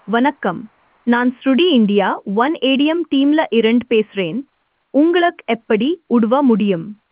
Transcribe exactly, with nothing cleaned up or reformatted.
வணக்கம். நான் ஸ்ருடி India one ATM டீம்ல இருந்து பேசுறேன். உங்களுக்கு எப்படி உதவ முடியும்?